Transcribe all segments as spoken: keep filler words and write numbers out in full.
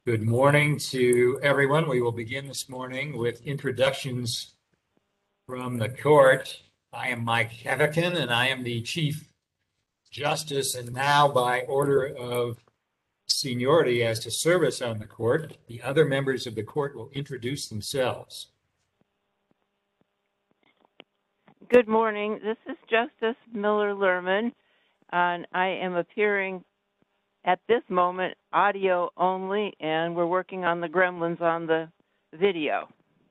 Good morning to everyone. We will begin this morning with introductions from the court. I am Mike Hevican, and I am the Chief Justice. And now, by order of seniority as to service on the court, the other members of the court will introduce themselves. Good morning. This is Justice Miller Lerman, and I am appearing at this moment audio only, and we're working on the gremlins on the video.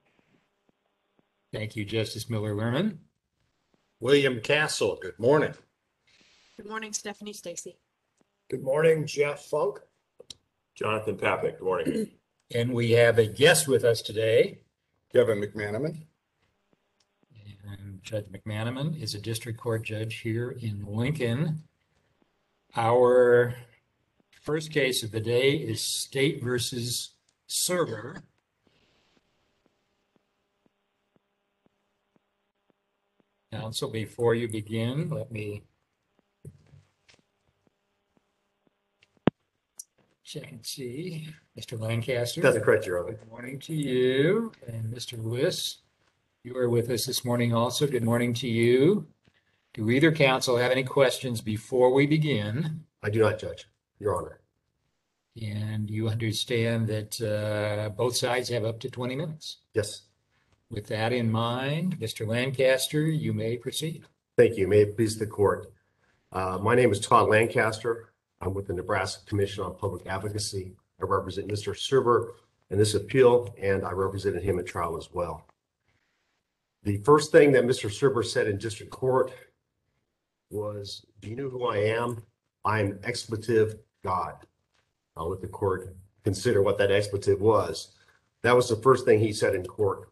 Thank you, Justice Miller Lerman. William Castle, good morning. Good morning, Stephanie Stacy. Good morning, Jeff Funk. Jonathan Papik, good morning. And we have a guest with us today. Kevin McManaman. And Judge McManaman is a district court judge here in Lincoln. Our first case of the day is State versus Serber. Counsel, before you begin, let me check and see. Mister Lancaster. That's correct, Your Honor. Good morning to you. And Mister Lewis, you are with us this morning also. Good morning to you. Do either counsel have any questions before we begin? I do not, Judge, Your Honor. And you understand that uh, both sides have up to twenty minutes. Yes. With that in mind, Mister Lancaster, you may proceed. Thank you. May it please the court. Uh, my name is Todd Lancaster. I'm with the Nebraska Commission on Public Advocacy. I represent Mister Serber in this appeal, and I represented him at trial as well. The first thing that Mister Serber said in district court was, "Do you know who I am? I'm expletive God." I'll let the court consider what that expletive was. That was the first thing he said in court.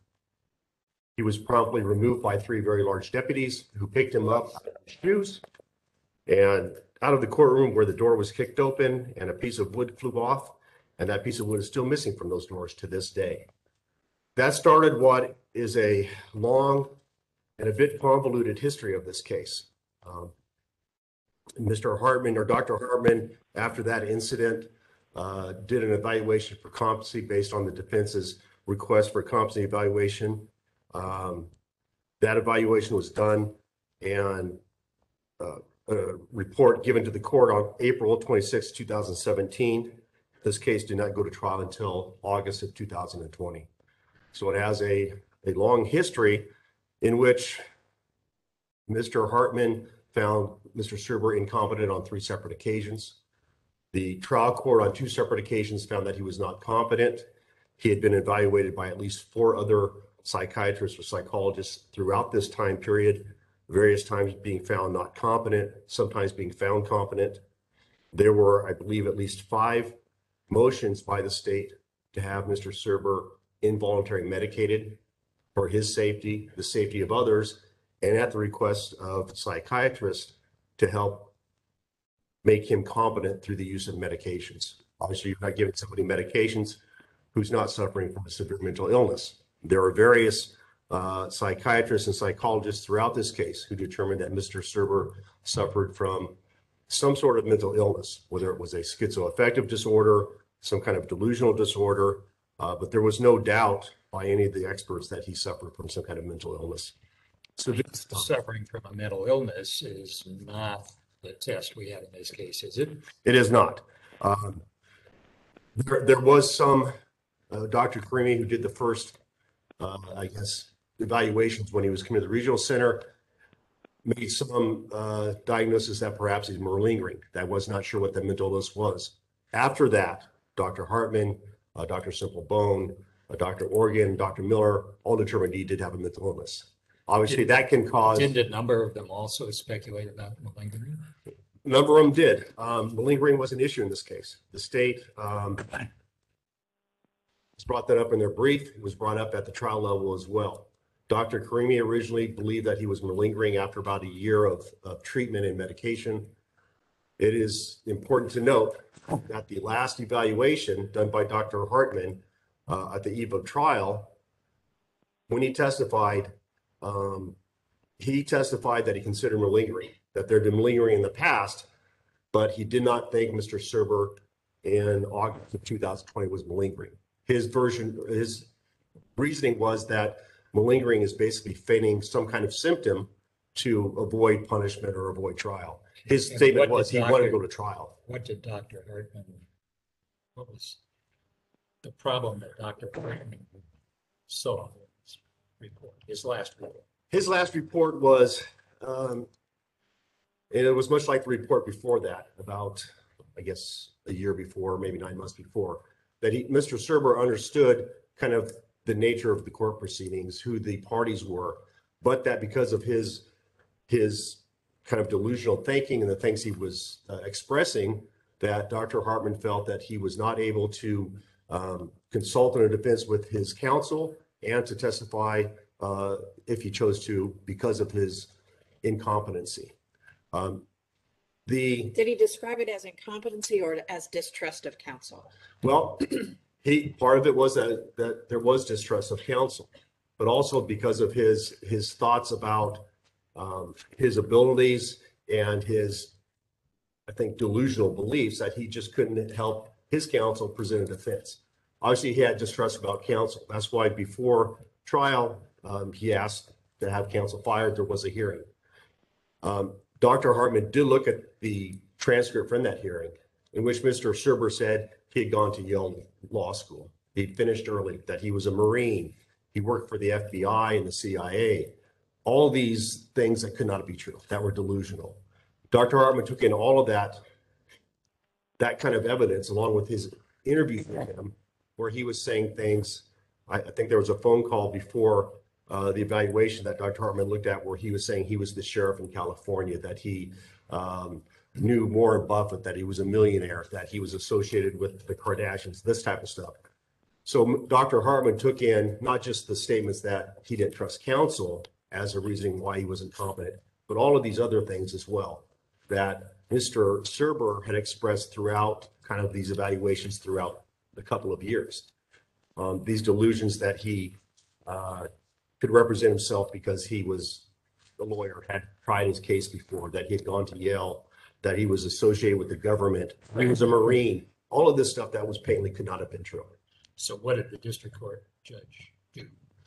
He was promptly removed by three very large deputies who picked him up out of his shoes and out of the courtroom, where the door was kicked open and a piece of wood flew off, and that piece of wood is still missing from those doors to this day. That started what is a long and a bit convoluted history of this case. Um, Mister Hartman, or Doctor Hartman, after that incident, uh, did an evaluation for competency based on the defense's request for competency evaluation. Um, that evaluation was done, and uh, a report given to the court on April twenty-sixth, two thousand seventeen. This case did not go to trial until August of two thousand twenty. So it has a, a long history in which Mister Hartman found Mister Serber incompetent on three separate occasions. The trial court on two separate occasions found that he was not competent. He had been evaluated by at least four other psychiatrists or psychologists throughout this time period, various times being found not competent, sometimes being found competent. There were, I believe, at least five motions by the state to have Mister Serber involuntarily medicated for his safety, the safety of others, and at the request of psychiatrists to help make him competent through the use of medications. Obviously, you're not giving somebody medications who's not suffering from a severe mental illness. There are various uh, psychiatrists and psychologists throughout this case who determined that Mister Serber suffered from some sort of mental illness, whether it was a schizoaffective disorder, some kind of delusional disorder, uh, but there was no doubt by any of the experts that he suffered from some kind of mental illness. So this suffering from a mental illness is not the test we had in this case, is it? It is not. Um, there, there was some, uh, Doctor Karimi, who did the first, uh, I guess, evaluations when he was coming to the regional center, made some uh, diagnosis that perhaps he's malingering. That was not sure what the mental illness was. After that, Doctor Hartman, uh, Doctor Simple-Bone, uh, Doctor Organ, Doctor Miller, all determined he did have a mental illness. Obviously, Did- that can cause. Didn't a number of them also speculate about malingering? A number of them did. Um, malingering was an issue in this case. The state um, has brought that up in their brief. It was brought up at the trial level as well. Doctor Karimi originally believed that he was malingering after about a year of, of treatment and medication. It is important to note that the last evaluation done by Doctor Hartman uh, at the eve of trial, when he testified, um, he testified that he considered malingering, that there had been malingering in the past, but he did not think Mister Serber in August of two thousand twenty was malingering. His version, his reasoning was that malingering is basically feigning some kind of symptom to avoid punishment or avoid trial. His And statement what was did he wanted to Doctor go to trial. What did Doctor Hartman, what was the problem that Doctor Hartman saw in his report, his last report? His last report was, um, and it was much like the report before that, about, I guess, a year before, maybe nine months before, that he, Mister Serber understood kind of the nature of the court proceedings, who the parties were, but that because of his his kind of delusional thinking and the things he was uh, expressing, that Doctor Hartman felt that he was not able to um, consult on a defense with his counsel and to testify uh, if he chose to because of his incompetency. Um, the Did he describe it as incompetency or as distrust of counsel? Well, he, part of it was that, that there was distrust of counsel, but also because of his, his thoughts about um, his abilities and his, I think, delusional beliefs that he just couldn't help his counsel present a defense. Obviously, he had distrust about counsel. That's why before trial, um, he asked to have counsel fired. There was a hearing. Um, Doctor Hartman did look at the transcript from that hearing in which Mister Serber said he had gone to Yale Law School. He'd finished early, that he was a Marine. He worked for the F B I and the C I A. All these things that could not be true, that were delusional. Doctor Hartman took in all of that, that kind of evidence, along with his interview with him, where he was saying things. I, I think there was a phone call before uh, the evaluation that Doctor Hartman looked at where he was saying he was the sheriff in California, that he um, knew Warren Buffett, that he was a millionaire, that he was associated with the Kardashians, this type of stuff. So Doctor Hartman took in not just the statements that he didn't trust counsel as a reason why he was incompetent, but all of these other things as well that Mister Serber had expressed throughout kind of these evaluations throughout a couple of years. Um, these delusions that he uh, could represent himself because he was a lawyer, had tried his case before, that he had gone to Yale, that he was associated with the government, he was a Marine, all of this stuff that was patently could not have been true. So what did the district court judge do?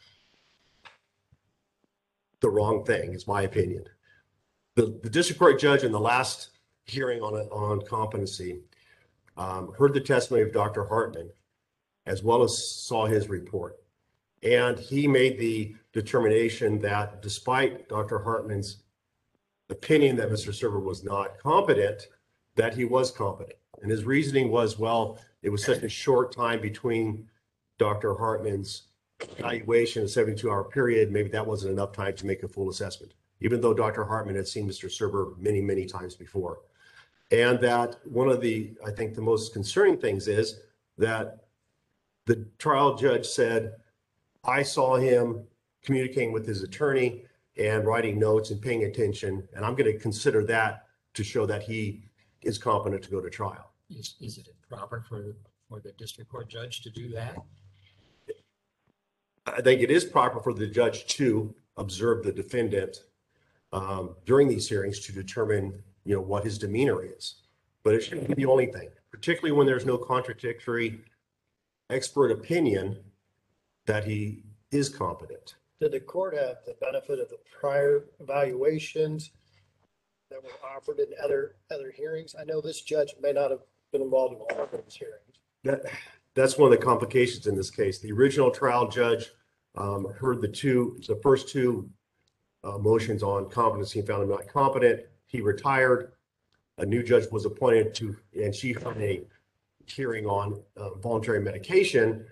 The wrong thing, is my opinion. The, the district court judge in the last hearing on, on competency um, heard the testimony of Doctor Hartman, as well as saw his report. And he made the determination that despite Doctor Hartman's opinion that Mister Serber was not competent, that he was competent. And his reasoning was, well, it was such a short time between Doctor Hartman's evaluation, a seventy-two hour period, maybe that wasn't enough time to make a full assessment, even though Doctor Hartman had seen Mister Serber many, many times before. And that one of the, I think the most concerning things is that the trial judge said, I saw him communicating with his attorney and writing notes and paying attention, and I'm going to consider that to show that he is competent to go to trial. Is, is it improper for, for the district court judge to do that? I think it is proper for the judge to observe the defendant um, during these hearings to determine, you know, what his demeanor is. But it shouldn't be the only thing, particularly when there's no contradictory expert opinion that he is competent. Did the court have the benefit of the prior evaluations that were offered in other, other hearings? I know this judge may not have been involved in all of those hearings. That, that's one of the complications in this case. The original trial judge um, heard the two, the first two uh, motions on competency and found him not competent. He retired. A new judge was appointed to, and she had a hearing on uh, voluntary medication.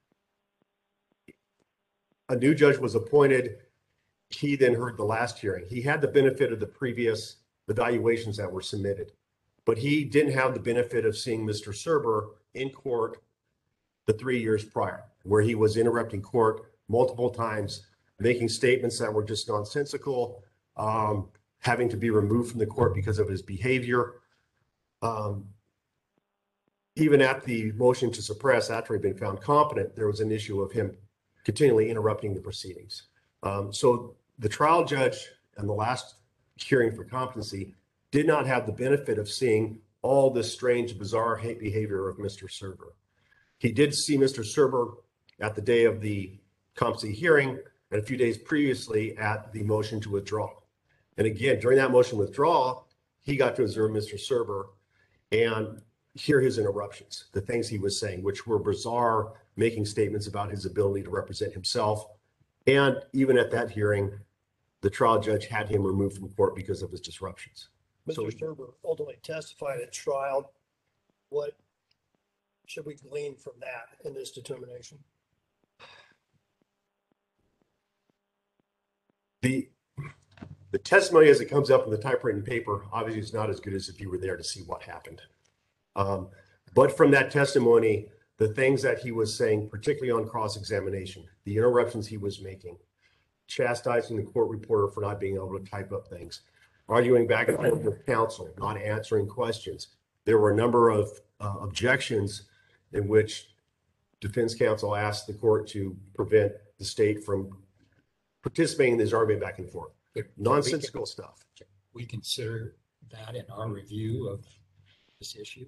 A new judge was appointed. He then heard the last hearing. He had the benefit of the previous evaluations that were submitted, but he didn't have the benefit of seeing Mister Serber in court the three years prior, where he was interrupting court multiple times, making statements that were just nonsensical, um, having to be removed from the court because of his behavior. Um, even at the motion to suppress, after he'd been found competent, there was an issue of him continually interrupting the proceedings. Um, so the trial judge in the last hearing for competency did not have the benefit of seeing all this strange, bizarre hate behavior of Mister Serber. He did see Mister Serber at the day of the competency hearing and a few days previously at the motion to withdraw. And again, during that motion to withdraw, he got to observe Mister Serber and hear his interruptions, the things he was saying, which were bizarre, making statements about his ability to represent himself. And even at that hearing, the trial judge had him removed from court because of his disruptions. Mister So- Serber ultimately testified at trial. What should we glean from that in this determination? The, the testimony as it comes up in the typewritten paper, obviously is not as good as if you were there to see what happened. Um, but from that testimony, the things that he was saying, particularly on cross-examination, the interruptions he was making, chastising the court reporter for not being able to type up things, arguing back and forth with counsel, not answering questions. There were a number of uh, objections in which defense counsel asked the court to prevent the state from participating in this argument back and forth. Nonsensical stuff. We consider that in our review of this issue.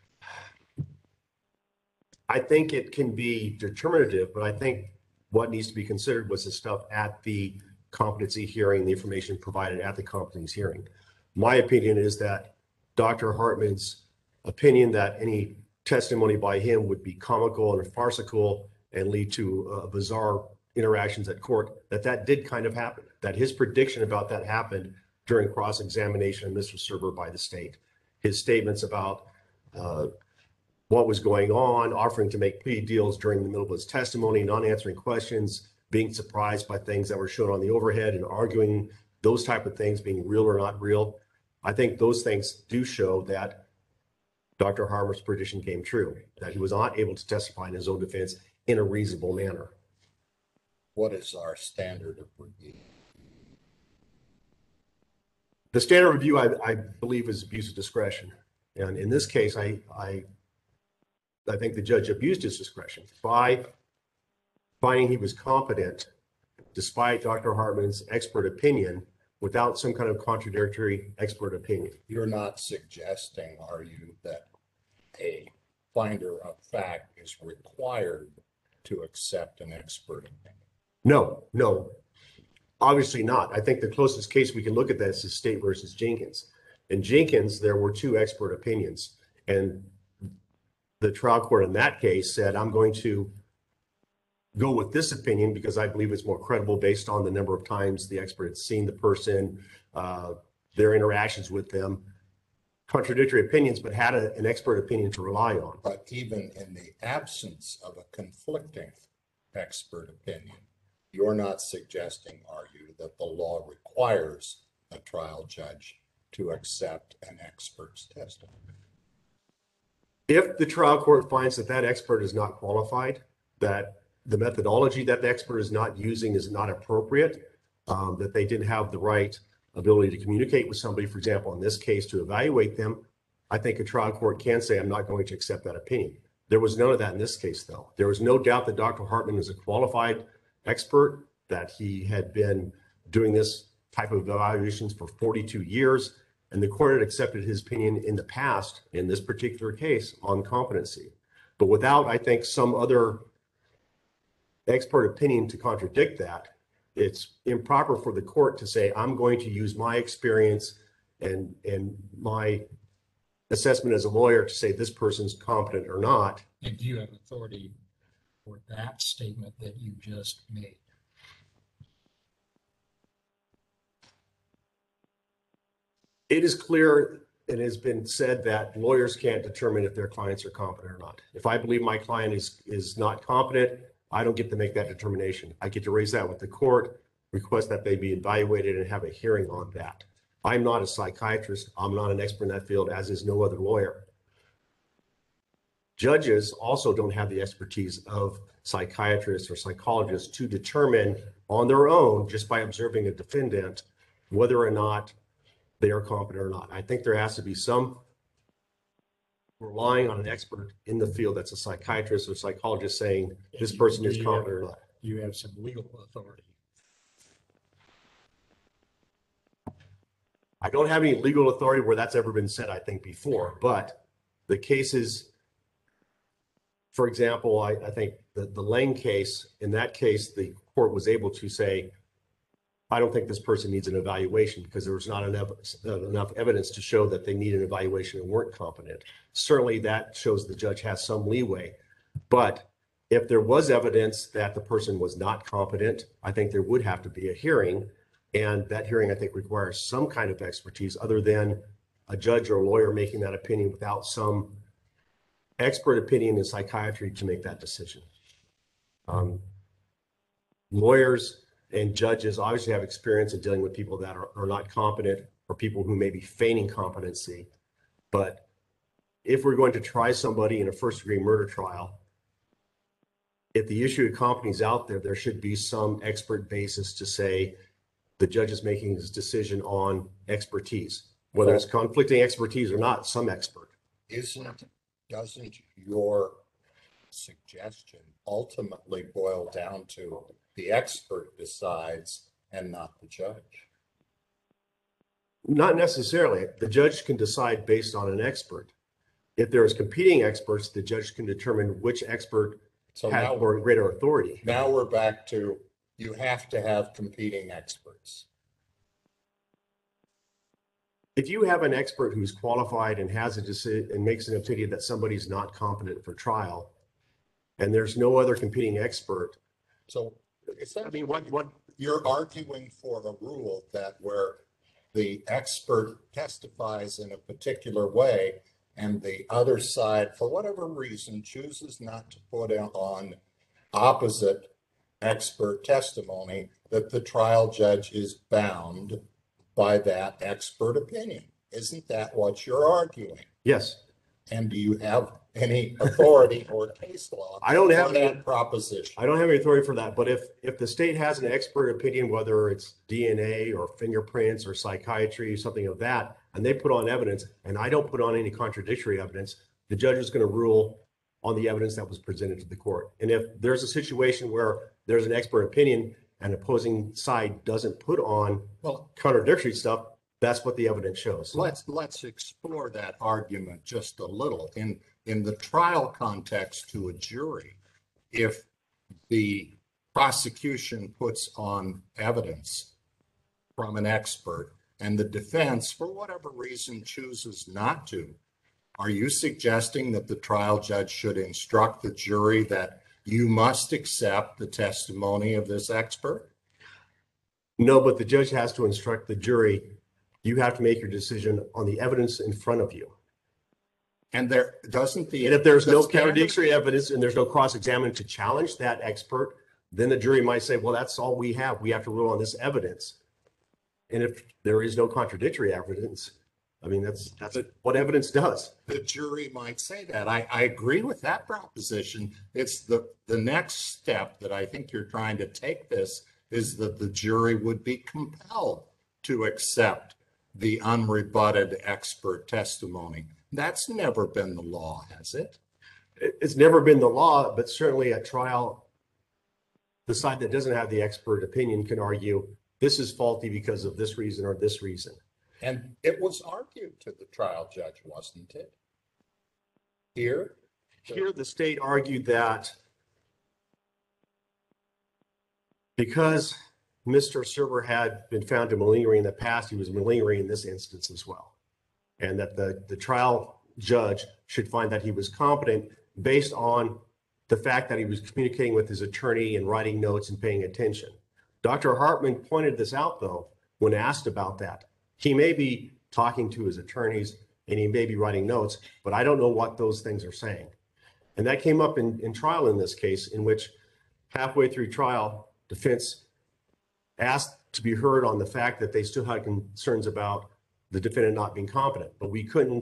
I think it can be determinative, but I think what needs to be considered was the stuff at the competency hearing, the information provided at the competency hearing. My opinion is that Doctor Hartman's opinion that any testimony by him would be comical and farcical and lead to uh, bizarre interactions at court, that that did kind of happen, that his prediction about that happened during cross-examination of Mister Serber by the state. His statements about uh, what was going on, offering to make plea deals during the middle of his testimony, not answering questions, being surprised by things that were shown on the overhead and arguing those type of things being real or not real. I think those things do show that Doctor Harmer's prediction came true, that he was not able to testify in his own defense in a reasonable manner. What is our standard of review? The standard review, I, I believe, is abuse of discretion. And in this case, I, I, I think the judge abused his discretion by finding he was competent, despite Doctor Hartman's expert opinion, without some kind of contradictory expert opinion. You're not suggesting, are you, that a finder of fact is required to accept an expert opinion? No, no, obviously not. I think the closest case we can look at this is State versus Jenkins. In Jenkins, there were two expert opinions, and the trial court in that case said, I'm going to go with this opinion because I believe it's more credible based on the number of times the expert had seen the person, uh, their interactions with them, contradictory opinions, but had a, an expert opinion to rely on. But even in the absence of a conflicting expert opinion, you're not suggesting, are you, that the law requires a trial judge to accept an expert's testimony? If the trial court finds that that expert is not qualified, that the methodology that the expert is not using is not appropriate, um, that they didn't have the right ability to communicate with somebody, for example, in this case, to evaluate them, I think a trial court can say, I'm not going to accept that opinion. There was none of that in this case, though. There was no doubt that Doctor Hartman is a qualified expert, that he had been doing this type of evaluations for forty-two years, and the court had accepted his opinion in the past, in this particular case, on competency. But without, I think, some other expert opinion to contradict that, it's improper for the court to say, I'm going to use my experience and, and my assessment as a lawyer to say this person's competent or not. And do you have authority for that statement that you just made? It is clear, it has been said that lawyers can't determine if their clients are competent or not. If I believe my client is, is not competent, I don't get to make that determination. I get to raise that with the court, request that they be evaluated and have a hearing on that. I'm not a psychiatrist. I'm not an expert in that field, as is no other lawyer. Judges also don't have the expertise of psychiatrists or psychologists to determine on their own, just by observing a defendant, whether or not they are competent or not. I think there has to be some relying on an expert in the field that's a psychiatrist or psychologist saying this person is competent or not. You have some legal authority. I don't have any legal authority where that's ever been said, I think, before, but the cases, for example, I, I think the, the Lang case, in that case, the court was able to say, I don't think this person needs an evaluation because there was not enough, enough evidence to show that they need an evaluation and weren't competent. Certainly that shows the judge has some leeway, but if there was evidence that the person was not competent, I think there would have to be a hearing. And that hearing, I think, requires some kind of expertise other than a judge or a lawyer making that opinion without some expert opinion in psychiatry to make that decision. Um, lawyers and judges obviously have experience in dealing with people that are, are not competent or people who may be feigning competency. But if we're going to try somebody in a first degree murder trial, if the issue of competence is out there, there should be some expert basis to say the judge is making his decision on expertise, whether it's conflicting expertise or not, some expert. Isn't, doesn't your suggestion ultimately boil down to the expert decides and not the judge? Not necessarily. The judge can decide based on an expert. If there is competing experts, the judge can determine which expert So has now, more greater authority. now we're back to, you have to have competing experts. If you have an expert who's qualified and has a decision and makes an opinion that somebody's not competent for trial, and there's no other competing expert, So it's, I mean, what, what, you're arguing for a rule that where the expert testifies in a particular way and the other side, for whatever reason, chooses not to put on opposite expert testimony, that the trial judge is bound by that expert opinion. Isn't that what you're arguing? yes. And do you have any authority or case law I don't have for any- that proposition? I don't have any authority for that, but if, if the state has an expert opinion, whether it's D N A or fingerprints or psychiatry, something of that, and they put on evidence, and I don't put on any contradictory evidence, the judge is going to rule on the evidence that was presented to the court. And if there's a situation where there's an expert opinion and opposing side doesn't put on Well, contradictory stuff, that's what the evidence shows. let's, let's explore that argument just a little. In, in the trial context to a jury, if the prosecution puts on evidence from an expert and the defense, for whatever reason, chooses not to, are you suggesting that the trial judge should instruct the jury that you must accept the testimony of this expert? No, but the judge has to instruct the jury, you have to make your decision on the evidence in front of you. And there doesn't the. And if there's the no standard- contradictory evidence and there's no cross-examination to challenge that expert, then the jury might say, well, that's all we have. We have to rule on this evidence. And if there is no contradictory evidence, I mean, that's, that's what evidence does. The jury might say that. I, I agree with that proposition. It's the, the next step that I think you're trying to take this is that the jury would be compelled to accept the unrebutted expert testimony. That's never been the law, has it? It- It's never been the law, but certainly at trial, the side that doesn't have the expert opinion can argue this is faulty because of this reason or this reason. And it was argued to the trial judge, wasn't it? Here? Here, the state argued that because Mister Server had been found to malingering in the past, he was malingering in this instance as well. And that the, the trial judge should find that he was competent based on the fact that he was communicating with his attorney and writing notes and paying attention. Doctor Hartman pointed this out, though, when asked about that. He may be talking to his attorneys and he may be writing notes, but I don't know what those things are saying. And that came up in, in trial in this case, in which halfway through trial, defense asked to be heard on the fact that they still had concerns about the defendant not being competent, but we couldn't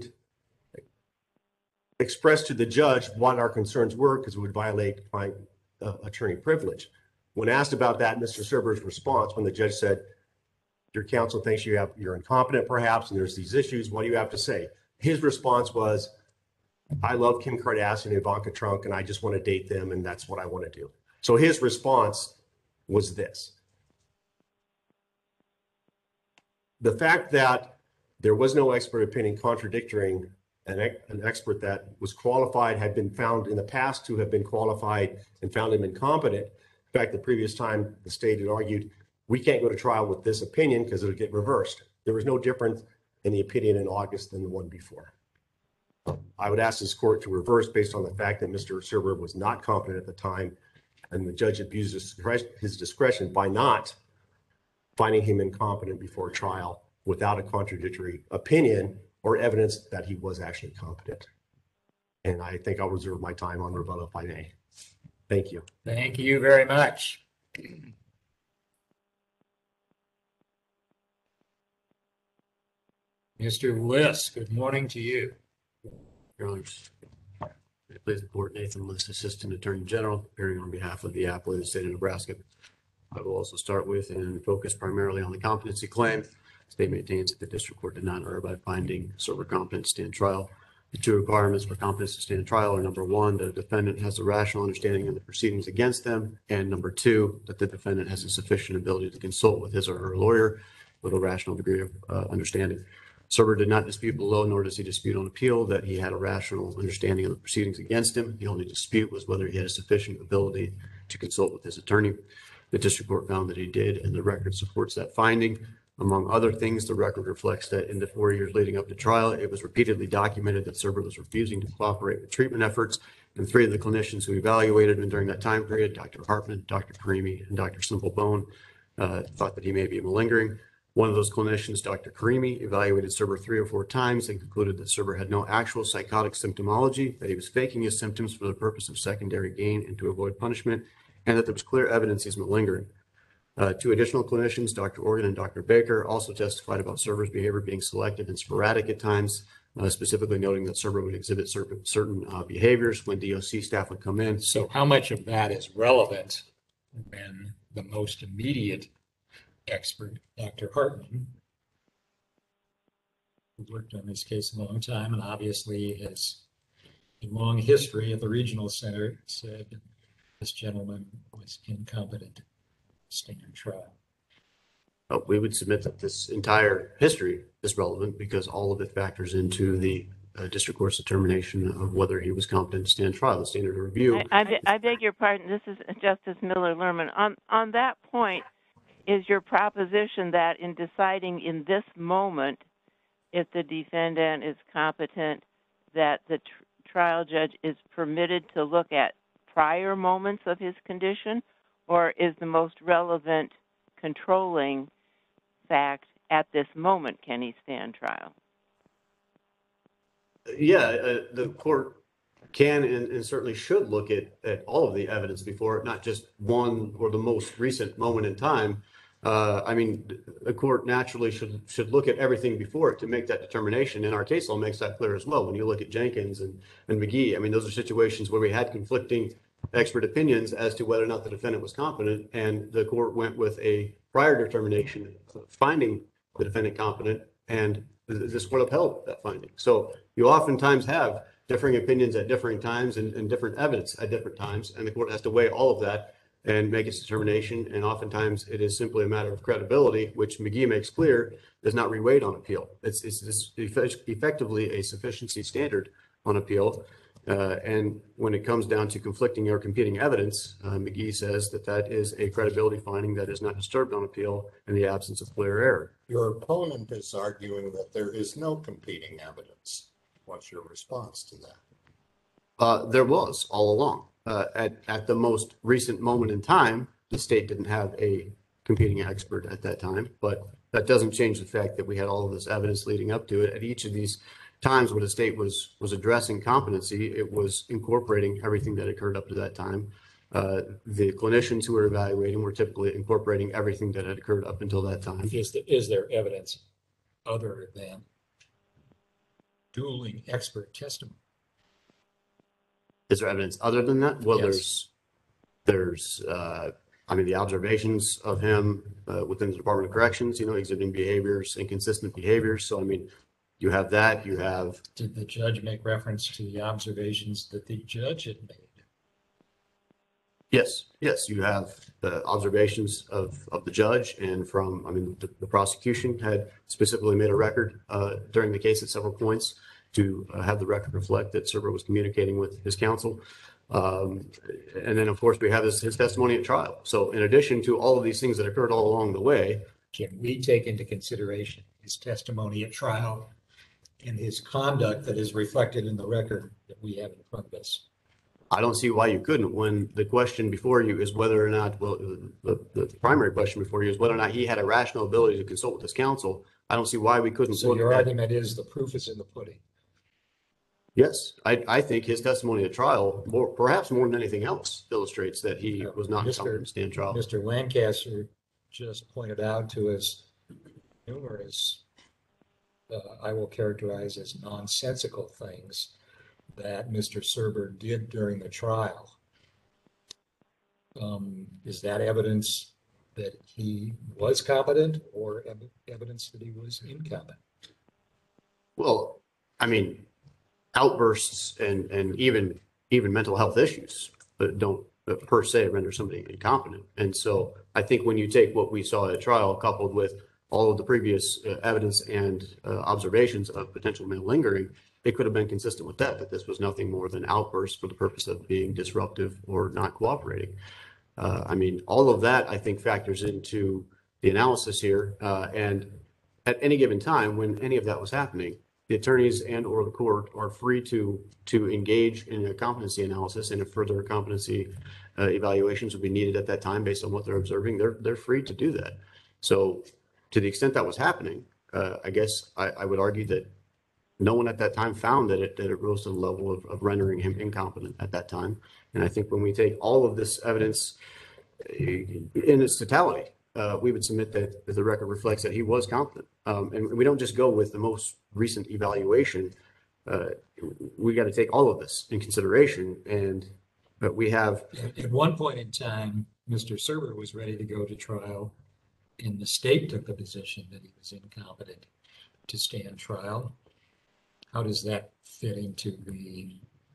express to the judge what our concerns were because it would violate my uh, attorney privilege. When asked about that, Mister Server's response, when the judge said, your counsel thinks you have, you're incompetent perhaps, and there's these issues, what do you have to say? His response was, I love Kim Kardashian and Ivanka Trump, and I just want to date them, and that's what I want to do. So his response was this. The fact that There was no expert opinion contradicting an, ex- an expert that was qualified, had been found in the past to have been qualified and found him incompetent. In fact, the previous time the state had argued, we can't go to trial with this opinion because it'll get reversed. There was no difference in the opinion in August than the one before. I would ask this court to reverse based on the fact that Mister Serber was not competent at the time, and the judge abused his discretion, his discretion by not finding him incompetent before trial without a contradictory opinion or evidence that he was actually competent. And I think I'll reserve my time on rebuttal if I may. Thank you. Thank you very much. Mister Liss, good morning to you. Your Honors, please report Nathan Liss, Assistant Attorney General, appearing on behalf of the appellate of the state of Nebraska. I will also start with and focus primarily on the competency claim. The state maintains that the district court did not err by finding Serber competent to stand trial. The two requirements for competence to stand trial are number one, that a defendant has a rational understanding of the proceedings against them, and number two, that the defendant has a sufficient ability to consult with his or her lawyer with a rational degree of uh, understanding. Serber did not dispute below, nor does he dispute on appeal, that he had a rational understanding of the proceedings against him. The only dispute was whether he had a sufficient ability to consult with his attorney. The district court found that he did, and the record supports that finding. Among other things, the record reflects that in the four years leading up to trial, it was repeatedly documented that Serber was refusing to cooperate with treatment efforts, and three of the clinicians who evaluated him during that time period, Doctor Hartman, Doctor Karimi, and Doctor Simplebone, uh, thought that he may be malingering. One of those clinicians, Doctor Karimi, evaluated Serber three or four times and concluded that Serber had no actual psychotic symptomology, that he was faking his symptoms for the purpose of secondary gain and to avoid punishment, and that there was clear evidence he's malingering. Uh, two additional clinicians, Doctor Organ and Doctor Baker, also testified about Serber's behavior being selective and sporadic at times, uh, specifically noting that Serber would exhibit certain, certain uh, behaviors when D O C staff would come in. So how much of that is relevant when the most immediate expert, Doctor Hartman, who worked on this case a long time and obviously has a long history at the regional center, said this gentleman was incompetent to stand trial? Uh, we would submit that this entire history is relevant because all of it factors into the uh, district court's determination of whether he was competent to stand trial. The standard of review. I, I, be- I beg your pardon. This is Justice Miller Lerman. On on that point, is your proposition that in deciding in this moment if the defendant is competent, that the tr- trial judge is permitted to look at prior moments of his condition, or is the most relevant controlling fact at this moment, can he stand trial? Yeah, uh, the court can and, and certainly should look at, at all of the evidence before it, not just one or the most recent moment in time. Uh, I mean, the court naturally should should look at everything before it to make that determination. And our case law makes that clear as well. When you look at Jenkins and, and McGee, I mean, those are situations where we had conflicting expert opinions as to whether or not the defendant was competent, and the court went with a prior determination finding the defendant competent, and this court upheld that finding. So you oftentimes have differing opinions at differing times and, and different evidence at different times, and the court has to weigh all of that and make its determination. And oftentimes it is simply a matter of credibility, which McGee makes clear does not reweighed on appeal. It's, it's, it's effectively a sufficiency standard on appeal. Uh, and when it comes down to conflicting or competing evidence, uh, McGee says that that is a credibility finding that is not disturbed on appeal in the absence of clear error. Your opponent is arguing that there is no competing evidence. What's your response to that? Uh, there was all along. Uh, at, at the most recent moment in time, the state didn't have a competing expert at that time, but that doesn't change the fact that we had all of this evidence leading up to it. At each of these times where the state was was addressing competency, it was incorporating everything that occurred up to that time. Uh, the clinicians who were evaluating were typically incorporating everything that had occurred up until that time. Is there, is there evidence other than dueling expert testimony? Is there evidence other than that? Well, Yes. there's, there's, uh, I mean, the observations of him uh, within the Department of Corrections, you know, exhibiting behaviors, inconsistent behaviors. So, I mean, you have that, you have. Did the judge make reference to the observations that the judge had made? Yes, yes, you have the observations of, of the judge and from, I mean, the, the prosecution had specifically made a record uh, during the case at several points to uh, have the record reflect that Serber was communicating with his counsel. Um, and then, of course, we have his, his testimony at trial. So in addition to all of these things that occurred all along the way, Can we take into consideration his testimony at trial and his conduct that is reflected in the record that we have in front of us? I don't see why you couldn't, when the question before you is whether or not, well, the, the primary question before you is whether or not he had a rational ability to consult with his counsel. I don't see why we couldn't. So look your at- argument is the proof is in the pudding. Yes, I, I think his testimony at trial, more, perhaps more than anything else, illustrates that he was not Mister competent to stand trial. Mister Lancaster just pointed out to us numerous, uh, I will characterize as nonsensical things that Mister Serber did during the trial. Um, is that evidence that he was competent or ev- evidence that he was incompetent? Well, I mean, outbursts and, and even, even mental health issues uh, don't uh, per se render somebody incompetent. And so I think when you take what we saw at trial coupled with all of the previous uh, evidence and uh, observations of potential malingering, it could have been consistent with that, that this was nothing more than outbursts for the purpose of being disruptive or not cooperating. Uh, I mean, all of that, I think, factors into the analysis here. Uh, and at any given time, when any of that was happening, the attorneys and or the court are free to to engage in a competency analysis, and if further competency uh, evaluations would be needed at that time based on what they're observing, they're they're free to do that. So to the extent that was happening, uh, I guess I, I would argue that no one at that time found that it that it rose to the level of, of rendering him incompetent at that time. And I think when we take all of this evidence in its totality, uh, we would submit that, that the record reflects that he was competent. Um, and we don't just go with the most recent evaluation. Uh, we got to take all of this in consideration. And but we have. At, at one point in time, Mister Serber was ready to go to trial, and the state took the position that he was incompetent to stand trial. How does that fit into the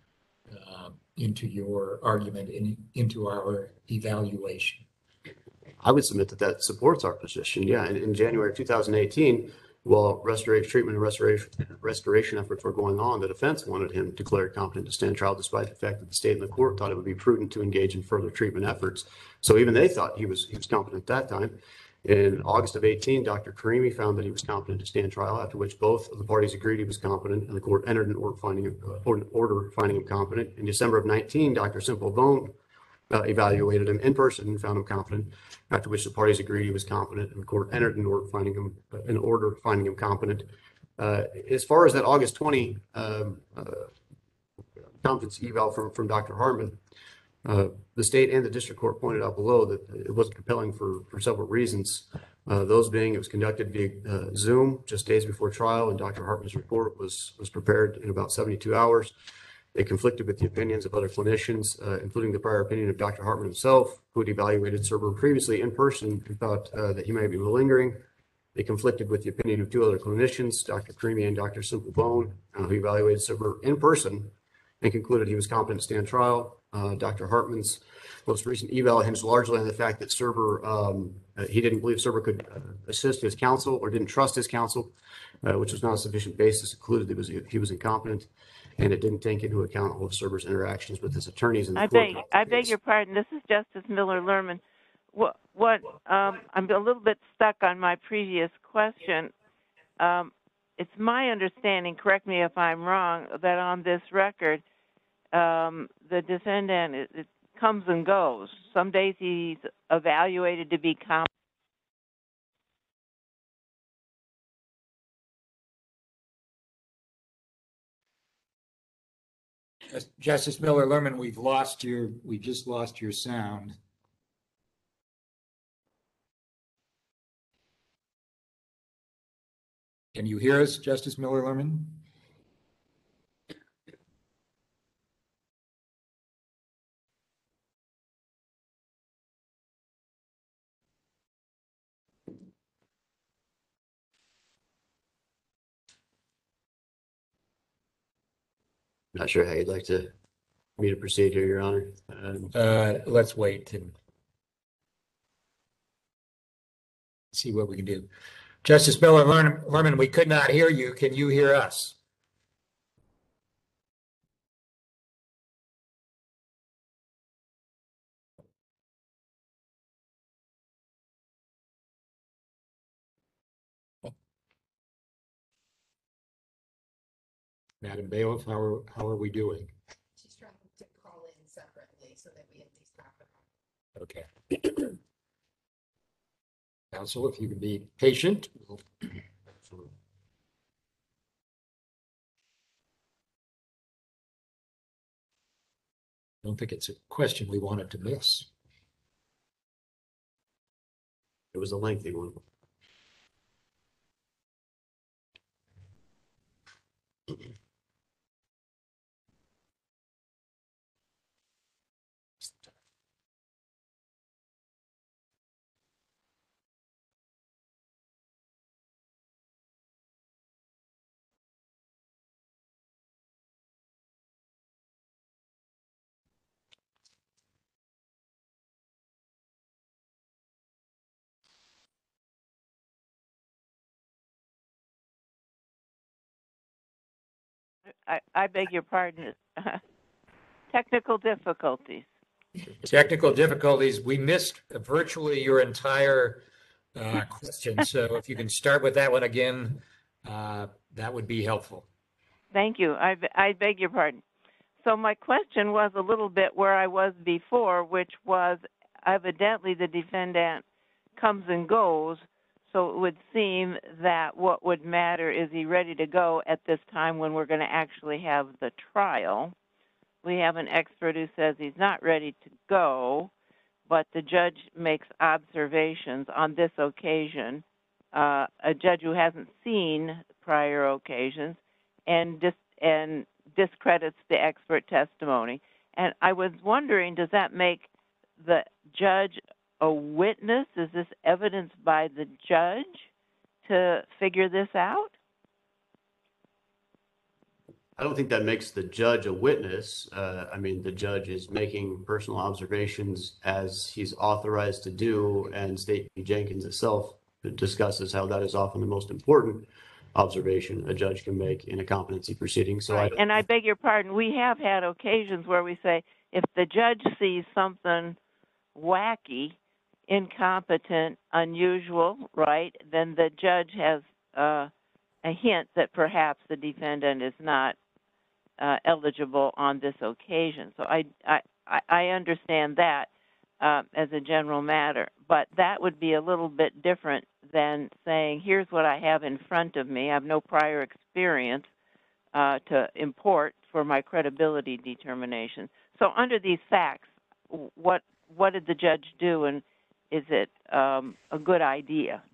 uh, into your argument in, into our evaluation? I would submit that that supports our position. Yeah, in, in January of two thousand eighteen, while restoration treatment and restoration restoration efforts were going on, the defense wanted him declared competent to stand trial, despite the fact that the state and the court thought it would be prudent to engage in further treatment efforts. So even they thought he was he was competent at that time. In August of eighteen, Doctor Karimi found that he was competent to stand trial, after which both of the parties agreed he was competent, and the court entered an order finding him, uh, order finding him competent. In December of nineteen, Doctor Simple-Bone uh, evaluated him in person and found him competent, after which the parties agreed he was competent, and the court entered an order finding him uh, an order finding him competent. Uh, as far as that August twentieth um, uh, competency eval from from Doctor Hartman, Uh, the state and the district court pointed out below that it wasn't compelling for, for several reasons. Uh, those being, it was conducted via uh, Zoom just days before trial, and Doctor Hartman's report was was prepared in about seventy-two hours. It conflicted with the opinions of other clinicians, uh, including the prior opinion of Doctor Hartman himself, who had evaluated Serber previously in person and thought uh, that he might be malingering. They conflicted with the opinion of two other clinicians, Doctor Karimi and Doctor Simple-Bone, uh, who evaluated Serber in person and concluded he was competent to stand trial. Uh, Doctor Hartman's most recent eval hinged largely on the fact that Serber, um, uh, he didn't believe Serber could uh, assist his counsel or didn't trust his counsel, uh, which was not a sufficient basis to conclude that he was, he was incompetent. And it didn't take into account all of Serber's interactions with his attorneys. In the I court beg, I beg case. your pardon. This is Justice Miller Lerman. What, what, um, I'm a little bit stuck on my previous question. Um, it's my understanding, correct me if I'm wrong, that on this record, um, the defendant, it, it comes and goes. Some days he's evaluated to be competent. Justice Miller Lerman, we've lost your, we just lost your sound. Can you hear us, Justice Miller Lerman? Not sure how you'd like to Me to proceed here, Your Honor. Um, Uh, let's wait and see what we can do. Justice Miller Lerman, we could not hear you. Can you hear us? Madam Bailiff, how are, how are we doing? She's trying to call in separately so that we at least have her. Okay. Counsel, if you can be patient. I don't think it's a question we wanted to miss. It was a lengthy one. I, I beg your pardon. Technical difficulties. Technical difficulties. We missed virtually your entire uh, question. So if you can start with that one again, uh, that would be helpful. Thank you. I, I beg your pardon. So my question was a little bit where I was before, which was evidently the defendant comes and goes. So it would seem that what would matter is he ready to go at this time when we're going to actually have the trial. We have an expert who says he's not ready to go, but the judge makes observations on this occasion. Uh, a judge who hasn't seen prior occasions and dis- and discredits the expert testimony. And I was wondering, does that make the judge a witness? Is this evidence by the judge to figure this out? I don't think that makes the judge a witness. Uh, I mean, the judge is making personal observations as he's authorized to do, and State v. Jenkins itself discusses how that is often the most important observation a judge can make in a competency proceeding. So, right. I, And I beg your pardon, we have had occasions where we say if the judge sees something wacky, incompetent, unusual, right, then the judge has uh, a hint that perhaps the defendant is not uh, eligible on this occasion. So I, I, I understand that uh, as a general matter, but that would be a little bit different than saying, here's what I have in front of me. I have no prior experience uh, to import for my credibility determination. So under these facts, what what did the judge do, and is it um, a good idea?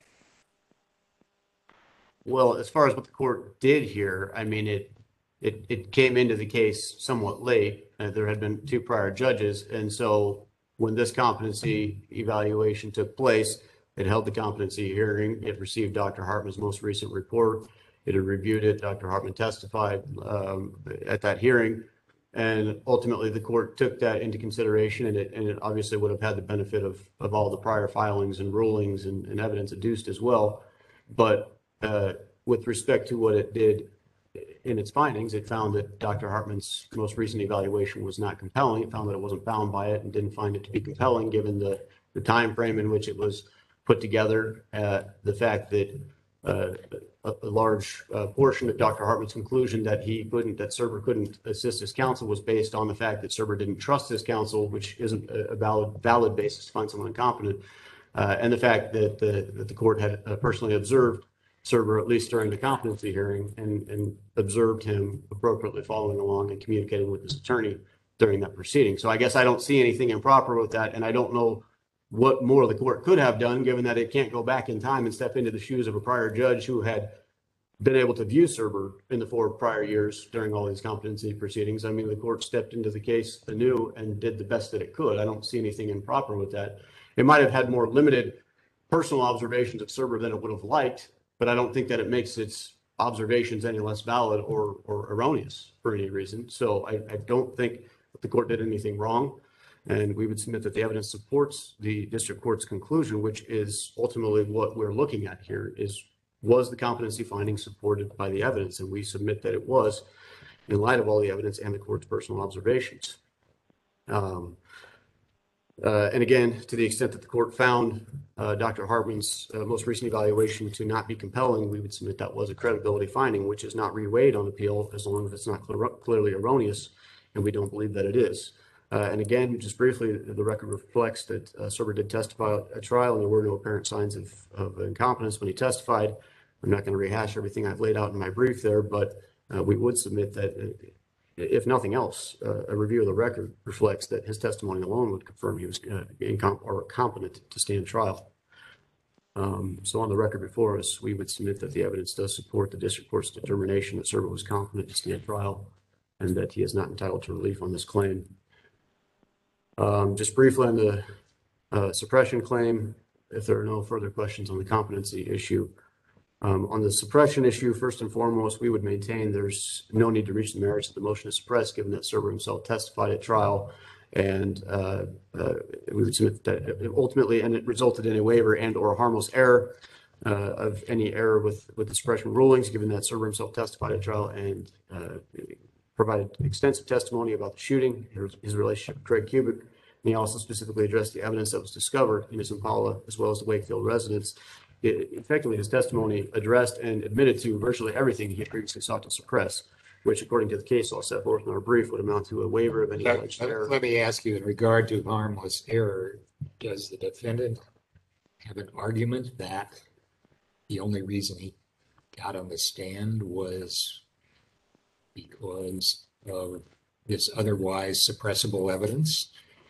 well, as far as what the court did here, I mean, it it it came into the case somewhat late. Uh, there had been two prior judges, and so when this competency evaluation took place, it held the competency hearing. It received Doctor Hartman's most recent report. It had reviewed it. Doctor Hartman testified um, at that hearing. And ultimately, the court took that into consideration, and it, and it obviously would have had the benefit of, of all the prior filings and rulings and, and evidence adduced as well. But uh, with respect to what it did in its findings, it found that Doctor Hartman's most recent evaluation was not compelling. It found that it wasn't bound by it and didn't find it to be compelling given the, the time frame in which it was put together, uh, the fact that uh, a, a large uh, portion of Doctor Hartman's conclusion that he couldn't, that Serber couldn't assist his counsel was based on the fact that Serber didn't trust his counsel, which isn't a valid valid basis to find someone incompetent, uh, and the fact that the that the court had uh, personally observed Serber at least during the competency hearing and and observed him appropriately following along and communicating with his attorney during that proceeding. So I guess I don't see anything improper with that, and I don't know what more the court could have done, given that it can't go back in time and step into the shoes of a prior judge who had been able to view Serber in the four prior years during all these competency proceedings. I mean, the court stepped into the case anew and did the best that it could. I don't see anything improper with that. It might have had more limited personal observations of Serber than it would have liked, but I don't think that it makes its observations any less valid or, or erroneous for any reason. So I, I don't think that the court did anything wrong. And we would submit that the evidence supports the district court's conclusion, which is ultimately what we're looking at here is, was the competency finding supported by the evidence? And we submit that it was in light of all the evidence and the court's personal observations. Um, uh, and again, to the extent that the court found uh, Doctor Hartman's uh, most recent evaluation to not be compelling, we would submit that was a credibility finding, which is not reweighed on appeal as long as it's not clear, clearly erroneous, and we don't believe that it is. Uh, and again, just briefly, the record reflects that uh, Serber did testify at trial, and there were no apparent signs of, of incompetence when he testified. I'm not going to rehash everything I've laid out in my brief there, but uh, we would submit that, uh, if nothing else, uh, a review of the record reflects that his testimony alone would confirm he was uh, incom- or competent to stand trial. Um, so on the record before us, we would submit that the evidence does support the district court's determination that Serber was competent to stand trial and that he is not entitled to relief on this claim. Um, just briefly on the uh, suppression claim, if there are no further questions on the competency issue. Um, on the suppression issue, first and foremost, we would maintain there's no need to reach the merits of the motion to suppress, given that Serber himself testified at trial. And uh, uh, we would submit that ultimately, and it resulted in a waiver and or harmless error uh, of any error with, with the suppression rulings, given that Serber himself testified at trial and uh, provided extensive testimony about the shooting, his, his relationship with Craig Kubik. And he also specifically addressed the evidence that was discovered in his Impala, as well as the Wakefield residence. It, effectively, his testimony addressed and admitted to virtually everything he had previously sought to suppress, which, according to the case law set forth in our brief, would amount to a waiver of any Let, alleged let- error. let me ask you, in regard to harmless error, does the defendant have an argument that the only reason he got on the stand was because of this otherwise suppressible evidence?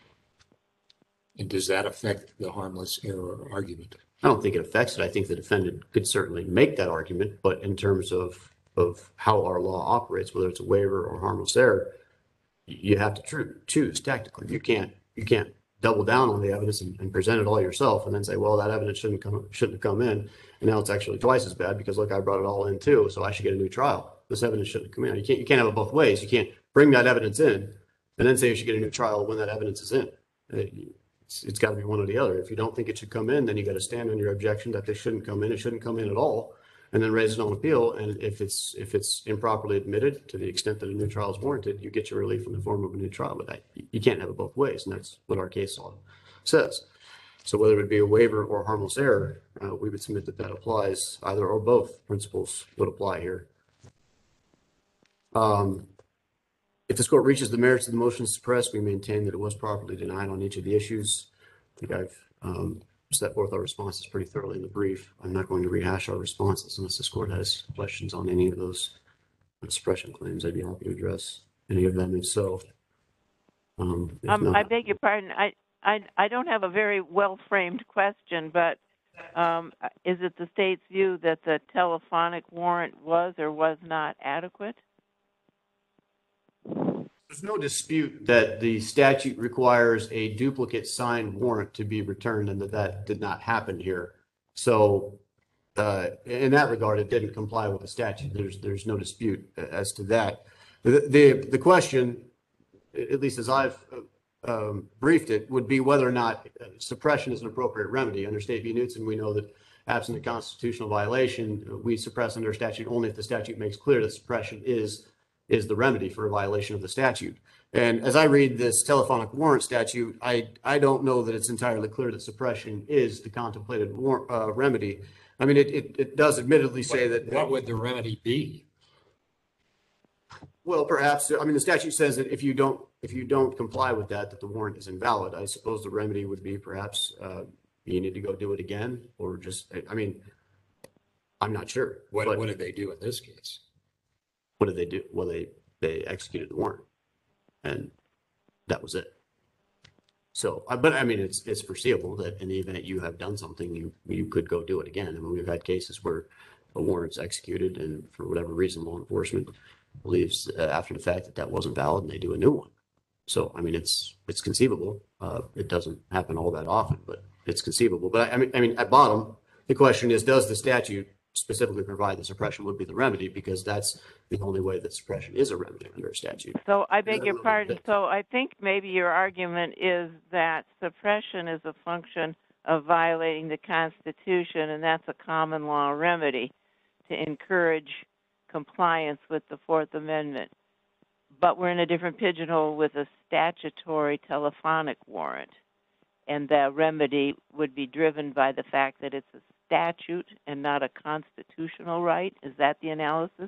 And does that affect the harmless error argument? I don't think it affects it. I think the defendant could certainly make that argument, but in terms of of how our law operates, whether it's a waiver or harmless error, you have to tr- choose tactically. You can't you can't double down on the evidence and, and present it all yourself, and then say, well, that evidence shouldn't come shouldn't have come in, and now it's actually twice as bad because look, I brought it all in too, so I should get a new trial. This evidence shouldn't come in. You can't you can't have it both ways. You can't bring that evidence in and then say you should get a new trial when that evidence is in. It's, it's got to be one or the other. If you don't think it should come in, then you got to stand on your objection that they shouldn't come in. It shouldn't come in at all, and then raise it on appeal. And if it's if it's improperly admitted to the extent that a new trial is warranted, you get your relief in the form of a new trial. But that, you can't have it both ways, and that's what our case law says. So whether it be a waiver or harmless error, uh, we would submit that that applies. Either or both principles would apply here. Um, If this court reaches the merits of the motion to suppress, we maintain that it was properly denied on each of the issues. I think I've um, set forth our responses pretty thoroughly in the brief. I'm not going to rehash our responses unless this court has questions on any of those suppression claims. I'd be happy to address any of them if so. Um, if Um, not, I beg your pardon. I, I, I don't have a very well-framed question, but um, is it the state's view that the telephonic warrant was or was not adequate? There's no dispute that the statute requires a duplicate signed warrant to be returned and that that did not happen here. So uh, in that regard, it didn't comply with the statute. There's there's no dispute as to that. The the, the question, at least as I've um, briefed it, would be whether or not suppression is an appropriate remedy. Under State v. Knutson, we know that absent a constitutional violation, we suppress under statute only if the statute makes clear that suppression is is the remedy for a violation of the statute. And as I read this telephonic warrant statute, I, I don't know that it's entirely clear that suppression is the contemplated war, uh, remedy. I mean, it, it, it does admittedly say that. What would the remedy be? Well, perhaps, I mean, the statute says that if you don't, if you don't comply with that, that the warrant is invalid. I suppose the remedy would be perhaps uh, you need to go do it again, or just, I mean, I'm not sure. What, but what did they do in this case? What did they do? Well, they, they executed the warrant, and that was it. So, uh, but I mean, it's, it's foreseeable that in the event you have done something, you, you could go do it again. I mean, we've had cases where a warrant's executed and for whatever reason, law enforcement believes uh, after the fact that that wasn't valid and they do a new one. So, I mean, it's, it's conceivable. Uh, it doesn't happen all that often, but it's conceivable. But I, I mean, I mean, at bottom, the question is, does the statute specifically provide the suppression would be the remedy, because that's the only way that suppression is a remedy under a statute. So I beg Yeah, your a little pardon. bit. So I think maybe your argument is that suppression is a function of violating the Constitution, and that's a common law remedy to encourage compliance with the Fourth Amendment. But we're in a different pigeonhole with a statutory telephonic warrant, and the remedy would be driven by the fact that it's a statute and not a constitutional right. Is that the analysis?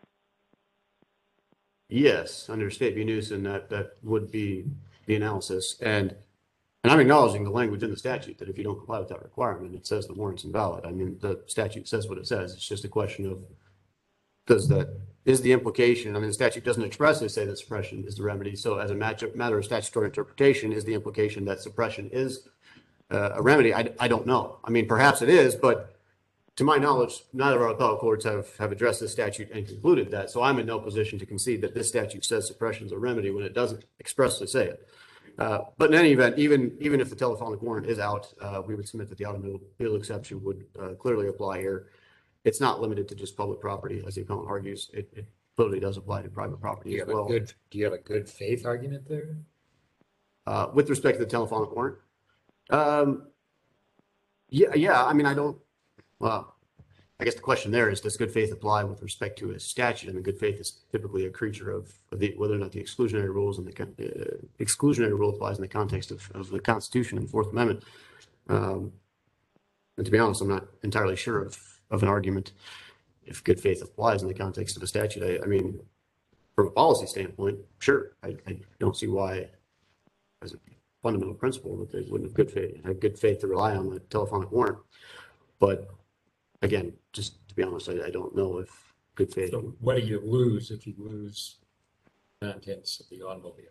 Yes, under state v. Newsom, that, that would be the analysis. And, and I'm acknowledging the language in the statute that if you don't comply with that requirement, it says the warrant's invalid. I mean, the statute says what it says. It's just a question of, does that, is the implication, I mean, the statute doesn't expressly say that suppression is the remedy. So as a matter, matter of statutory interpretation, is the implication that suppression is uh, a remedy? I, I don't know. I mean, perhaps it is, but to my knowledge, neither of our appellate courts have, have addressed this statute and concluded that. So I'm in no position to concede that this statute says suppression is a remedy when it doesn't expressly say it. Uh, but in any event, even even if the telephonic warrant is out, uh, we would submit that the automobile exception would uh, clearly apply here. It's not limited to just public property, as the appellant argues. It, it clearly does apply to private Do property you as have well. a good, do you have a good faith argument there? Uh, with respect to the telephonic warrant, um, yeah, yeah. I mean, I don't. Well, I guess the question there is, does good faith apply with respect to a statute? I mean, good faith is typically a creature of, of the, whether or not the exclusionary rules and the uh, exclusionary rule applies in the context of, of the Constitution and Fourth Amendment. Um, and to be honest, I'm not entirely sure of, of an argument if good faith applies in the context of a statute. I, I mean, from a policy standpoint, sure. I, I don't see why, as a fundamental principle, that they wouldn't have good faith, have good faith to rely on the telephonic warrant. But again, just to be honest, I, I don't know if good faith. So what do you lose if you lose contents of the automobile?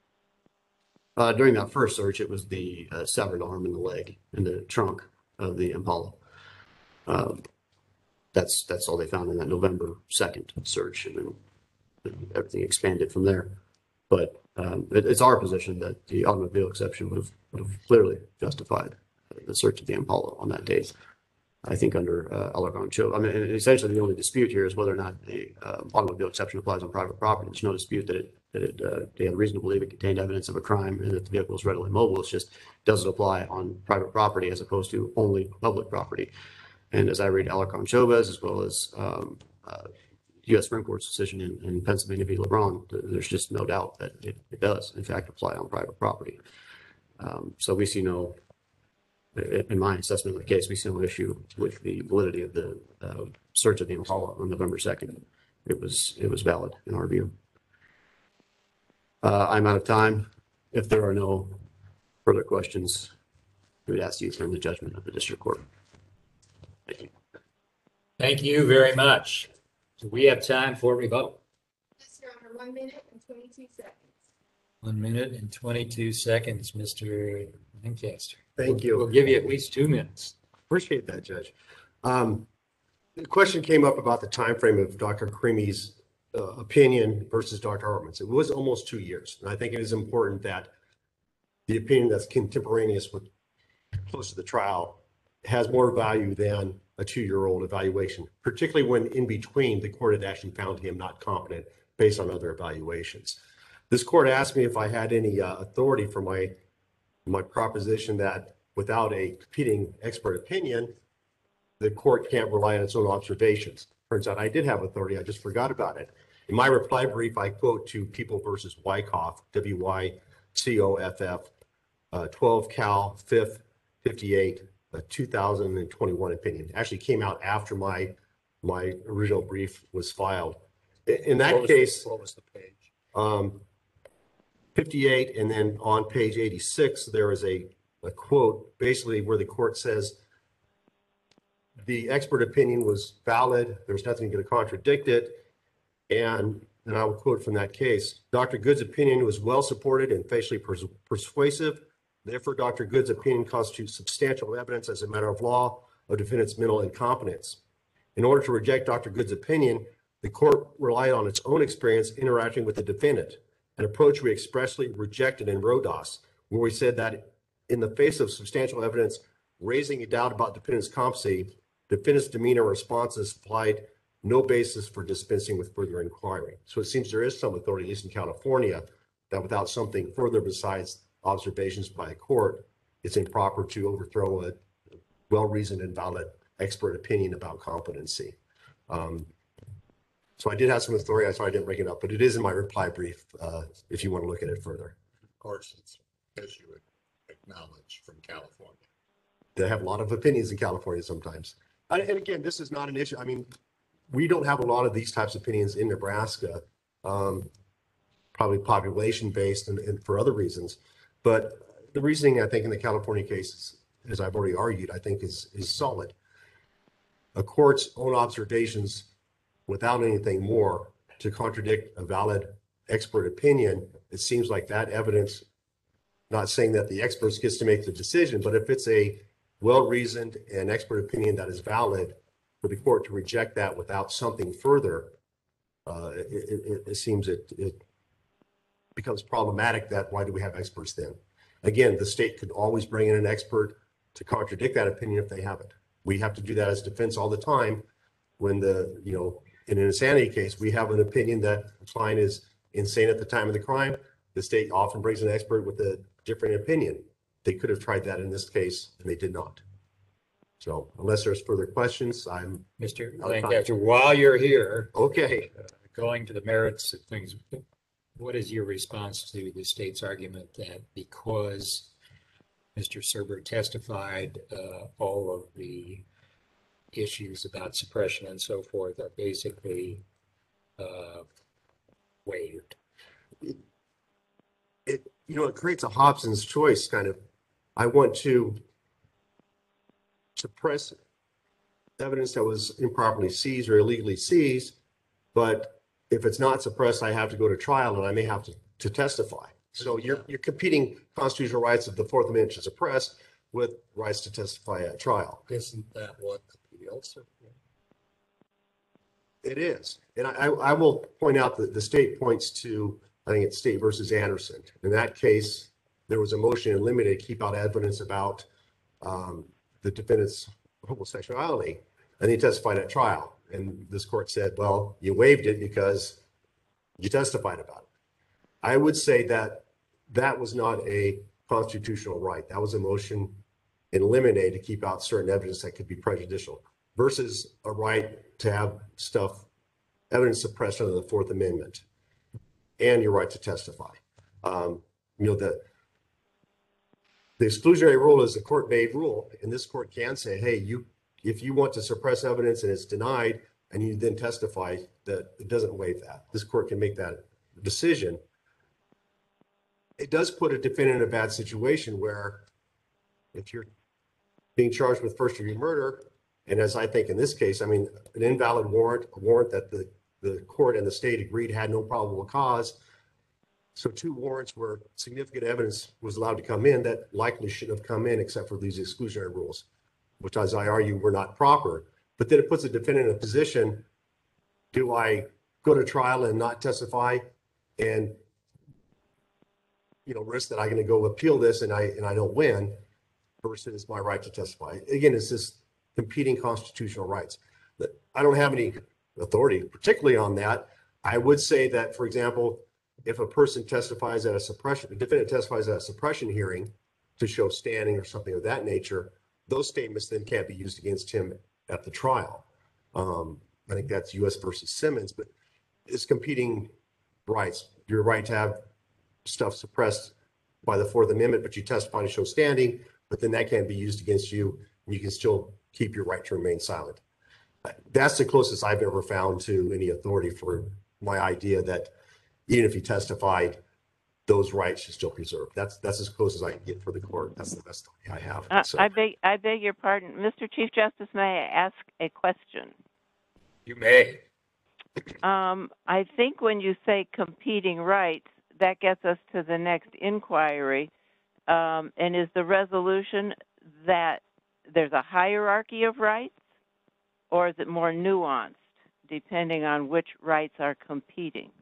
Uh, during that first search, it was the uh, severed arm and the leg and the trunk of the Impala. Um, that's that's all they found in that November second search, and then everything expanded from there. But um, it, it's our position that the automobile exception would have, would have clearly justified the search of the Impala on that date. I think under uh, Alarcon-Cho, I mean, and essentially the only dispute here is whether or not the uh, automobile exception applies on private property. There's no dispute that it that it uh, they had reason to believe it contained evidence of a crime and that the vehicle is readily mobile. It's just, does it apply on private property as opposed to only public property? And as I read Alarcon-Chavez, as well as um, uh, U S Supreme Court's decision in, in Pennsylvania v. LeBron, there's just no doubt that it, it does, in fact, apply on private property. Um, so we see no, in my assessment of the case, we see no issue with the validity of the uh, search of the Impala on November second. It was it was valid in our view. Uh, I'm out of time. If there are no further questions, we would ask you to turn the judgment of the district court. Thank you. Thank you very much. Do we have time for rebuttal? Yes, Your Honor, one minute and twenty-two seconds. One minute and twenty-two seconds, Mister Lancaster. Thank you. We'll give you at least two minutes. Appreciate that, Judge. Um, the question came up about the time frame of Doctor Creamy's uh, opinion versus Doctor Hartman's. It was almost two years. And I think it is important that the opinion that's contemporaneous with close to the trial has more value than a two-year-old evaluation, particularly when in between the court had actually found him not competent based on other evaluations. This court asked me if I had any uh, authority for my my proposition that without a competing expert opinion, the court can't rely on its own observations. Turns out I did have authority. I just forgot about it. In my reply brief, I quote to People versus Wyckoff, W Y C O F F, uh, twelve Cal fifth fifty-eight, a two thousand twenty-one opinion. It actually came out after my my original brief was filed. In, in that What was- case, What was the page? um, fifty-eight, and then on page eighty-six, there is a, a quote basically where the court says the expert opinion was valid. There's nothing going to contradict it. And and I will quote from that case, Doctor Good's opinion was well supported and facially pers- persuasive. Therefore, Doctor Good's opinion constitutes substantial evidence as a matter of law of defendant's mental incompetence. In order to reject Doctor Good's opinion, the court relied on its own experience interacting with the defendant, an approach we expressly rejected in Rodas, where we said that in the face of substantial evidence raising a doubt about defendant's competency, Defendant's demeanor responses supplied no basis for dispensing with further inquiry. So it seems there is some authority, at least in California, that without something further besides observations by a court, it's improper to overthrow a well-reasoned and valid expert opinion about competency. Um, so I did have some authority. I sorry I didn't bring it up, but it is in my reply brief uh, if you want to look at it further. Of course, it's as you would acknowledge from California. They have a lot of opinions in California sometimes. And, and again, this is not an issue. I mean, we don't have a lot of these types of opinions in Nebraska, um, probably population based and, and for other reasons. But the reasoning, I think, in the California cases, as I've already argued, I think is, is solid. A court's own observations without anything more to contradict a valid expert opinion, it seems like that evidence, not saying that the experts gets to make the decision, but if it's a well-reasoned and expert opinion that is valid, for the court to reject that without something further, uh, it, it, it seems it, it becomes problematic. That why do we have experts then? Again, the state could always bring in an expert to contradict that opinion if they have it. We have to do that as defense all the time. When the, you know, in an insanity case, we have an opinion that the client is insane at the time of the crime. The state often brings an expert with a different opinion. They could have tried that in this case, and they did not. So unless there's further questions, I'm Mister Lancaster, while you're here, okay. uh, going to the merits of things, what is your response to the state's argument that because Mister Serber testified, uh, all of the issues about suppression and so forth are basically uh, waived? It, it, you know, it creates a Hobson's choice kind of. I want to suppress evidence that was improperly seized or illegally seized, but if it's not suppressed, I have to go to trial and I may have to, to testify. So you're you're competing constitutional rights of the Fourth Amendment to suppress with rights to testify at trial. Isn't that what appeals are? It is, and I I will point out that the state points to, I think it's State versus Anderson. In that case, there was a motion in limine to keep out evidence about um, the defendant's homosexuality, and he testified at trial. And this court said, well, you waived it because you testified about it. I would say that that was not a constitutional right. That was a motion in limine to keep out certain evidence that could be prejudicial versus a right to have stuff, evidence suppressed under the Fourth Amendment and your right to testify. Um, you know, the, the exclusionary rule is a court-made rule, and this court can say, hey, you, if you want to suppress evidence and it's denied and you then testify, that it doesn't waive that. This court can make that decision. It does put a defendant in a bad situation where if you're being charged with first degree murder, and as I think in this case, I mean, an invalid warrant, a warrant that the, the court and the state agreed had no probable cause. So two warrants where significant evidence was allowed to come in that likely shouldn't have come in except for these exclusionary rules, which as I argue were not proper. But then it puts a defendant in a position, do I go to trial and not testify and, you know, risk that I'm going to go appeal this and I, and I don't win versus my right to testify? Again, it's this competing constitutional rights. I don't have any authority, particularly on that. I would say that, for example, if a person testifies at a suppression, a defendant testifies at a suppression hearing to show standing or something of that nature, those statements then can't be used against him at the trial. Um, I think that's U S versus Simmons, but it's competing rights. Your right to have stuff suppressed by the Fourth Amendment, but you testify to show standing, but then that can't be used against you, and you can still keep your right to remain silent. That's the closest I've ever found to any authority for my idea that even if you testified, those rights should still preserve. That's that's as close as I can get for the court. That's the best I have. Uh, So, I beg, I beg your pardon, Mister Chief Justice. May I ask a question? You may. Um, I think when you say competing rights, that gets us to the next inquiry. Um, and is the resolution that there's a hierarchy of rights, or is it more nuanced, depending on which rights are competing?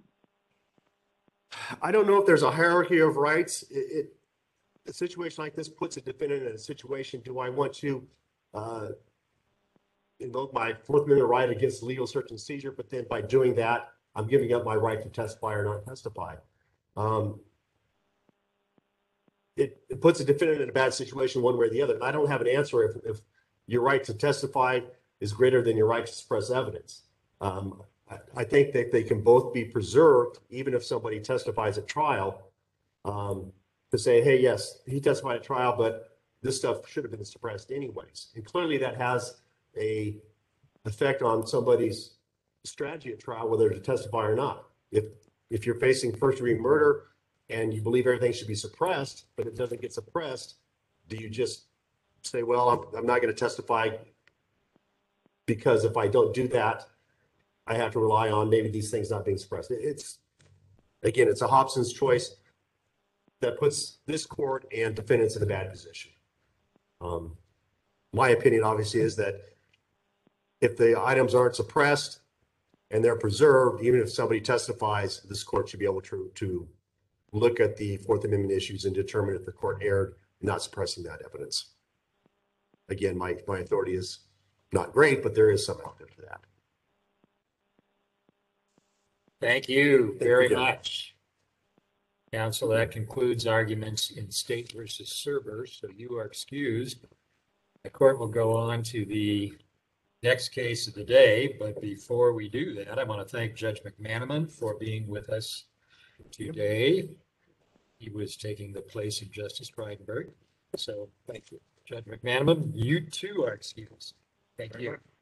I don't know if there's a hierarchy of rights. It, it a situation like this puts a defendant in a situation. Do I want to uh, invoke my Fourth Amendment right against legal search and seizure, but then by doing that, I'm giving up my right to testify or not testify. Um, it, it puts a defendant in a bad situation one way or the other. And I don't have an answer if, if your right to testify is greater than your right to suppress evidence. Um, I, I think that they can both be preserved, even if somebody testifies at trial, um, to say, hey, yes, he testified at trial, but this stuff should have been suppressed anyways. And clearly that has a effect on somebody's strategy at trial, whether to testify or not. If if you're facing first degree murder and you believe everything should be suppressed, but it doesn't get suppressed, do you just say, well, I'm, I'm not going to testify because if I don't do that, I have to rely on maybe these things not being suppressed. It's, again, it's a Hobson's choice that puts this court and defendants in a bad position. Um, my opinion, obviously, is that if the items aren't suppressed and they're preserved, even if somebody testifies, this court should be able to, to look at the Fourth Amendment issues and determine if the court erred in not suppressing that evidence. Again, my, my authority is not great, but there is some out there for that. Thank you very you. much. Counsel, that concludes arguments in State versus Serber, so you are excused. The court will go on to the next case of the day, but before we do that, I want to thank Judge McManaman for being with us today. He was taking the place of Justice Frydenberg, so thank you. Judge McManaman, you too are excused. Thank you.